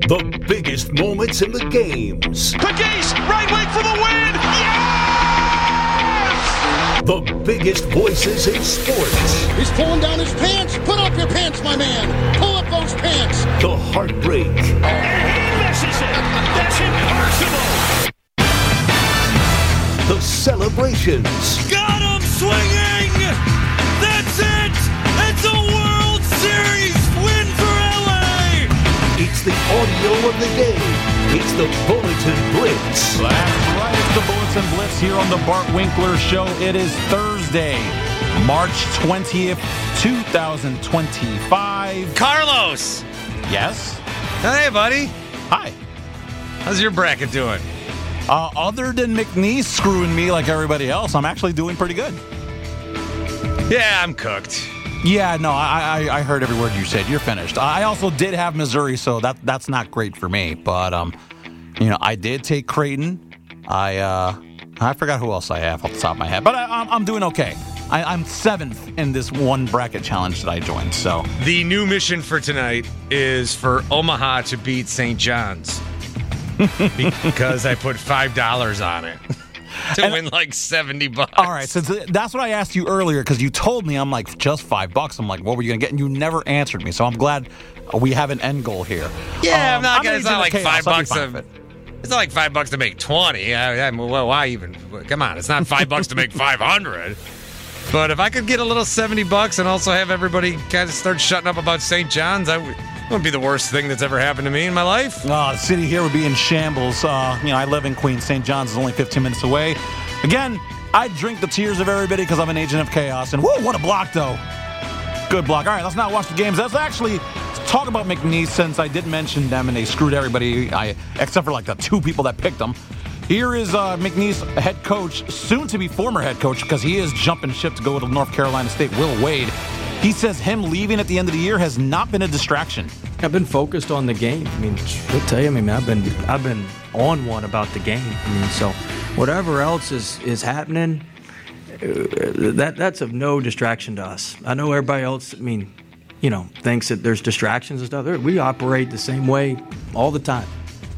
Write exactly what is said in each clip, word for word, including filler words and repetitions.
The biggest moments in the games. Cookies, right wing for the win! Yes! The biggest voices in sports. He's pulling down his pants. Put up your pants, my man. Pull up those pants. The heartbreak. And he misses it. That's impossible. The celebrations. Got him swinging. That's it. It's a World Series win for L A. It's the audio of the game. It's the Bulletin Blitz. That's right. It's the Bulletin Blitz here on the Bart Winkler Show. It is Thursday, March twentieth, twenty twenty-five. Carlos. Yes? Hey, buddy. Hi. How's your bracket doing? Uh, other than McNeese screwing me like everybody else, I'm actually doing pretty good. Yeah, I'm cooked. Yeah, no, I, I I heard every word you said. You're finished. I also did have Missouri, so that that's not great for me. But um, you know, I did take Creighton. I uh, I forgot who else I have off the top of my head, but I, I'm I'm doing okay. I, I'm seventh in this one bracket challenge that I joined. So The new mission for tonight is for Omaha to beat Saint John's because I put five dollars on it. To And- win like seventy bucks. all right, so th- that's what I asked you earlier because you told me I'm like just five bucks. I'm like, what were you gonna get? And you never answered me. So I'm glad we have an end goal here. Yeah, I'm Um, not gonna. It's Agent not of like Chaos. five I'll be bucks. fine Of, with it. it's not like five bucks to make twenty. I, I, well, why even? Come on, it's not five bucks to make five hundred. But if I could get a little seventy bucks and also have everybody kind of start shutting up about Saint John's, I would. Wouldn't be the worst thing that's ever happened to me in my life. Uh, the city here would be in shambles. Uh, you know, I live in Queens. Saint John's is only fifteen minutes away. Again, I drink the tears of everybody because I'm an agent of chaos. And whoa, what a block, though. Good block. All right, let's not watch the games. Let's actually talk about McNeese since I did mention them and they screwed everybody, I, except for like the two people that picked them. Here is uh, McNeese head coach, soon to be former head coach, because he is jumping ship to go to North Carolina State, Will Wade. He says him leaving at the end of the year has not been a distraction. I've been focused on the game. I mean, she'll tell you. I mean, I've been I've been on one about the game. I mean, so whatever else is is happening, uh, that that's of no distraction to us. I know everybody else. I mean, you know, thinks that there's distractions and stuff. We operate the same way all the time.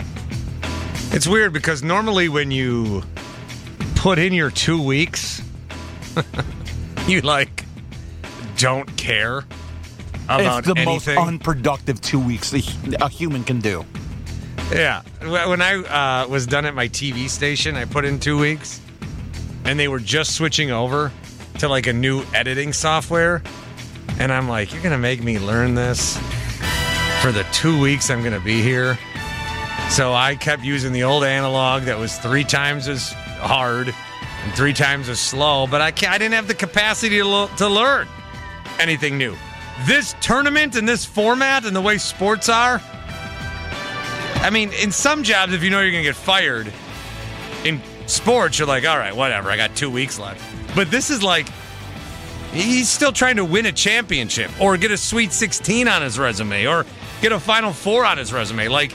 It's weird because normally when you put in your two weeks, you like don't care about It's the anything. most unproductive two weeks a, a human can do. Yeah. When I uh, was done at my T V station, I put in two weeks, and they were just switching over to like a new editing software. And I'm like, you're going to make me learn this for the two weeks I'm going to be here? So I kept using the old analog that was three times as hard and three times as slow, but I, can't, I didn't have the capacity to, lo- to learn anything new. This tournament and this format and the way sports are, I mean, in some jobs, if you know you're going to get fired, in sports, you're like, all right, whatever, I got two weeks left. But this is like, he's still trying to win a championship or get a Sweet sixteen on his resume or get a Final Four on his resume. Like,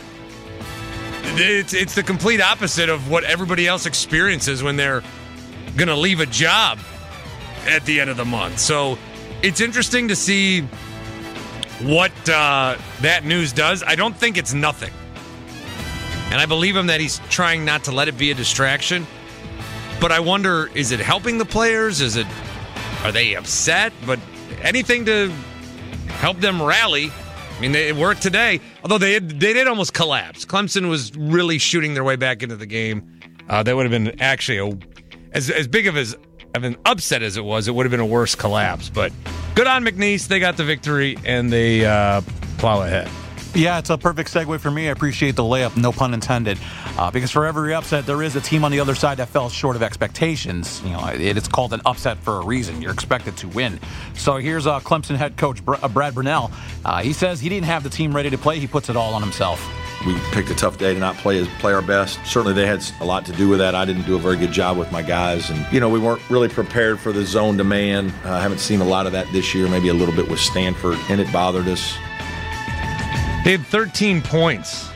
it's, it's the complete opposite of what everybody else experiences when they're going to leave a job at the end of the month. So it's interesting to see what uh, that news does. I don't think it's nothing. And I believe him that he's trying not to let it be a distraction. But I wonder, is it helping the players? Is it, are they upset? But anything to help them rally. I mean, they, it worked today, although they had, they did almost collapse. Clemson was really shooting their way back into the game. Uh, that would have been actually a, as as big of as of an upset as it was. It would have been a worse collapse. But good on McNeese. They got the victory and they uh, plow ahead. Yeah, it's a perfect segue for me. I appreciate the layup, no pun intended. Uh, because for every upset, there is a team on the other side that fell short of expectations. You know, it, it's called an upset for a reason. You're expected to win. So here's uh, Clemson head coach Br- uh, Brad Brunell. Uh, he says he didn't have the team ready to play. He puts it all on himself. We picked a tough day to not play play our best. Certainly they had a lot to do with that. I didn't do a very good job with my guys. And, you know, we weren't really prepared for the zone demand. I uh, haven't seen a lot of that this year, maybe a little bit with Stanford, and it bothered us. They had thirteen points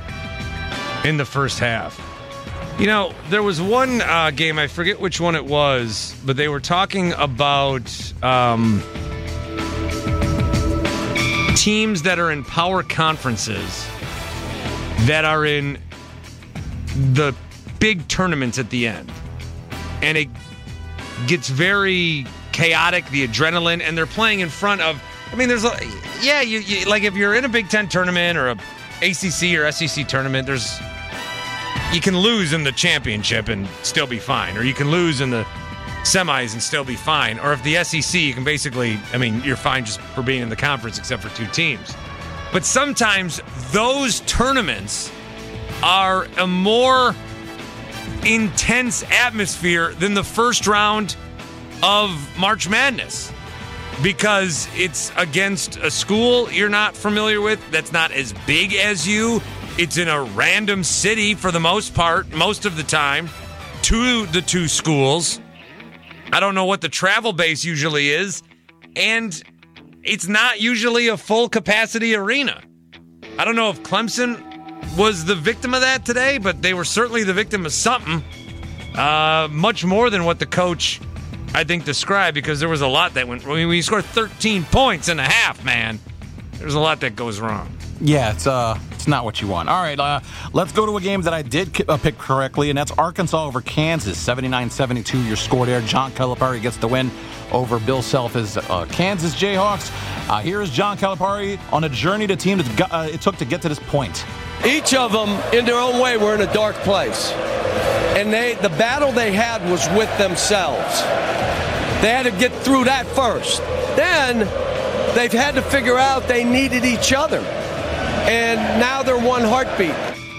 in the first half. You know, there was one uh, game, I forget which one it was, but they were talking about um, teams that are in power conferences that are in the big tournaments at the end. And it gets very chaotic, the adrenaline, and they're playing in front of, I mean, there's a, yeah, you, you like if you're in a Big Ten tournament or a A C C or S E C tournament, there's, you can lose in the championship and still be fine, or you can lose in the semis and still be fine, or if the S E C, you can basically, I mean, you're fine just for being in the conference except for two teams. But sometimes those tournaments are a more intense atmosphere than the first round of March Madness, because it's against a school you're not familiar with, that's not as big as you. It's in a random city for the most part, most of the time, to the two schools. I don't know what the travel base usually is, and it's not usually a full capacity arena. I don't know if Clemson was the victim of that today, but they were certainly the victim of something. Uh, much more than what the coach, I think, described, because there was a lot that went wrong. I mean, when you score thirteen points in a half, man, there's a lot that goes wrong. Yeah, it's uh, it's not what you want. All right, uh, let's go to a game that I did ki- uh, pick correctly, and that's Arkansas over Kansas, seventy-nine seventy-two, your score there. John Calipari gets the win over Bill Self's uh, Kansas Jayhawks. Uh, here is John Calipari on a journey the team that got, uh, it took to get to this point. Each of them, in their own way, were in a dark place. And they, the battle they had was with themselves. They had to get through that first. Then they've had to figure out they needed each other. And now they're one heartbeat.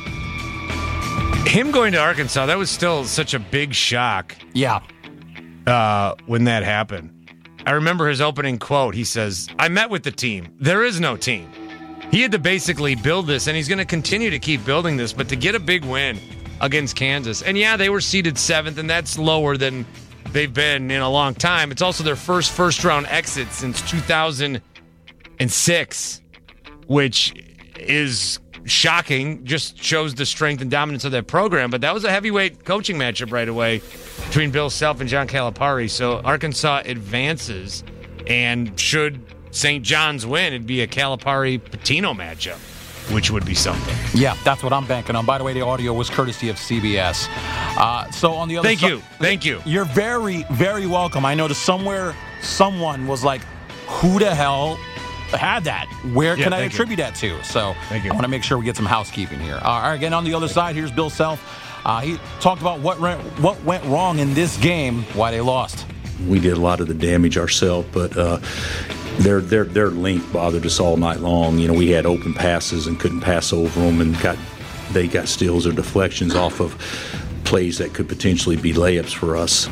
Him going to Arkansas, that was still such a big shock. Yeah. Uh, when that happened. I remember his opening quote. He says, I met with the team. There is no team. He had to basically build this, and he's going to continue to keep building this, but to get a big win against Kansas. And yeah, they were seeded seventh, and that's lower than they've been in a long time. It's also their first first-round exit since two thousand six, which is shocking, just shows the strength and dominance of that program. But that was a heavyweight coaching matchup right away between Bill Self and John Calipari. So Arkansas advances, and should Saint John's win, it'd be a Calipari-Patino matchup, which would be something. Yeah, that's what I'm banking on. By the way, the audio was courtesy of C B S. Uh, so on the other Thank side, you. Thank you. You're very, very welcome. I know that somewhere someone was like, who the hell had that? Where Yeah, can I thank you. attribute that to? So Thank you. I want to make sure we get some housekeeping here. All right, again, on the other side, here's Bill Self. Uh, he talked about what went, what went wrong in this game, why they lost. We did a lot of the damage ourselves, but uh, their their their length bothered us all night long. You know, we had open passes and couldn't pass over them, and got they got steals or deflections off of plays that could potentially be layups for us.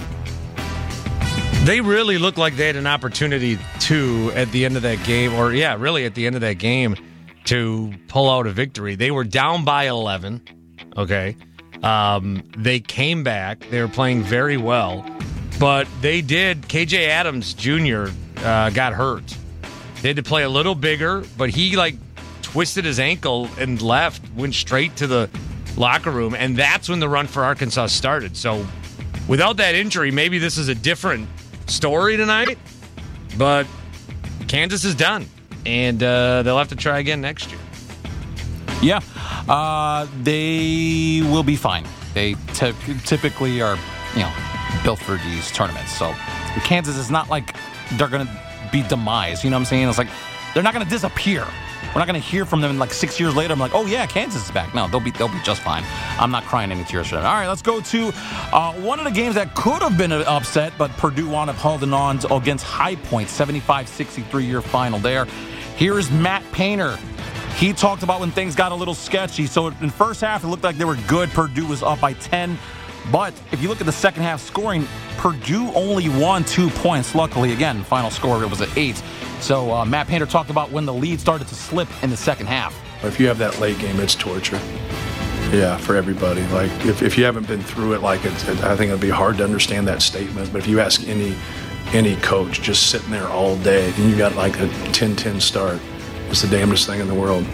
They really looked like they had an opportunity to, at the end of that game, or yeah, really at the end of that game, to pull out a victory. They were down by eleven, okay? Um, they came back. They were playing very well, but they did, K J Adams Junior uh, got hurt. They had to play a little bigger, but he, like, twisted his ankle and left, went straight to the locker room, and that's when the run for Arkansas started. So without that injury, maybe this is a different story tonight, but Kansas is done, and uh, they'll have to try again next year. Yeah, uh, they will be fine. They t- typically are, you know, built for these tournaments. So Kansas is not like they're going to be demised. You know what I'm saying? It's like they're not going to disappear. We're not going to hear from them like six years later. I'm like, oh yeah, Kansas is back. No, they'll be they'll be just fine. I'm not crying any tears for them. All right, let's go to uh, one of the games that could have been an upset, but Purdue wound up holding on to, against High Point, seventy-five sixty-three year final there. Here is Matt Painter. He talked about when things got a little sketchy. So in the first half, it looked like they were good. Purdue was up by ten. But if you look at the second half scoring, Purdue only won two points. Luckily, again, final score, it was at eight. So uh, Matt Painter talked about when the lead started to slip in the second half. If you have that late game, it's torture. Yeah, for everybody. Like, if, if you haven't been through it, like, it's, it, I think it'd be hard to understand that statement. But if you ask any any coach just sitting there all day, and you got like a ten ten start, it's the damnedest thing in the world.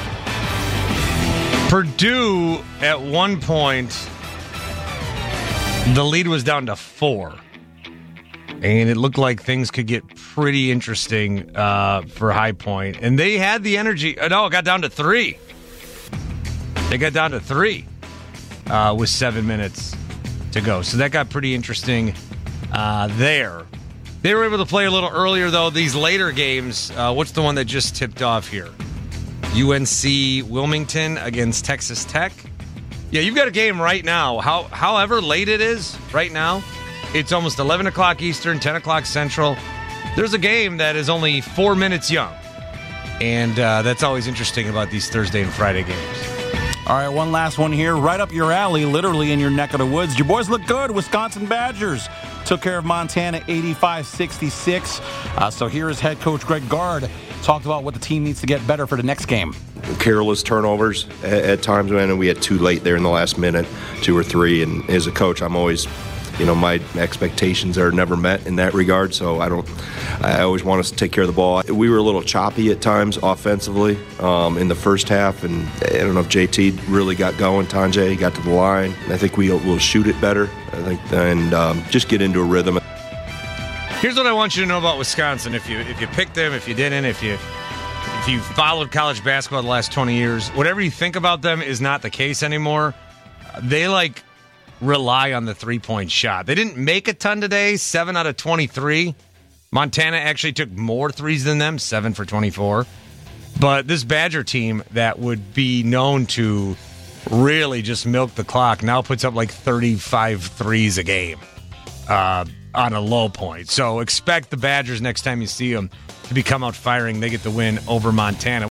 Purdue, at one point, the lead was down to four. And it looked like things could get pretty interesting uh, for High Point. And they had the energy. Uh, no, it got down to three. They got down to three uh, with seven minutes to go. So that got pretty interesting uh, there. They were able to play a little earlier, though. These later games, uh, what's the one that just tipped off here? U N C Wilmington against Texas Tech. Yeah, you've got a game right now. How, however late it is right now, it's almost eleven o'clock Eastern, ten o'clock Central. There's a game that is only four minutes young. And uh, that's always interesting about these Thursday and Friday games. All right, one last one here. Right up your alley, literally in your neck of the woods. Your boys look good. Wisconsin Badgers took care of Montana eighty-five sixty-six. Uh, so here is head coach Greg Gard. Talked about what the team needs to get better for the next game. Careless turnovers at, at times, man, and we had two late there in the last minute, two or three. And as a coach, I'm always, you know, my expectations are never met in that regard. So I don't, I always want us to take care of the ball. We were a little choppy at times offensively um, in the first half, and I don't know if J T really got going. Tanjay got to the line. I think we will shoot it better. I think, and um, just get into a rhythm. Here's what I want you to know about Wisconsin. If you if you picked them, if you didn't, if you if you followed college basketball the last twenty years, whatever you think about them is not the case anymore. They like rely on the three-point shot. They didn't make a ton today, seven out of twenty-three. Montana actually took more threes than them, seven for twenty-four. But this Badger team that would be known to really just milk the clock now puts up like thirty-five threes a game uh, on a low point. So expect the Badgers next time you see them to be come out firing. They get the win over Montana.